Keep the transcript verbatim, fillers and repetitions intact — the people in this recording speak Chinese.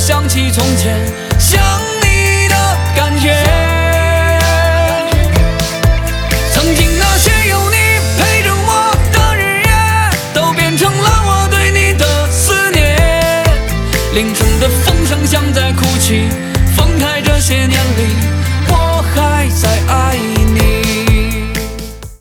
想起从前想你的感觉。曾经那些有你陪着我的日夜，都变成了我对你的思念。凌晨的风声像在哭泣，分开这些年里，我还在爱你。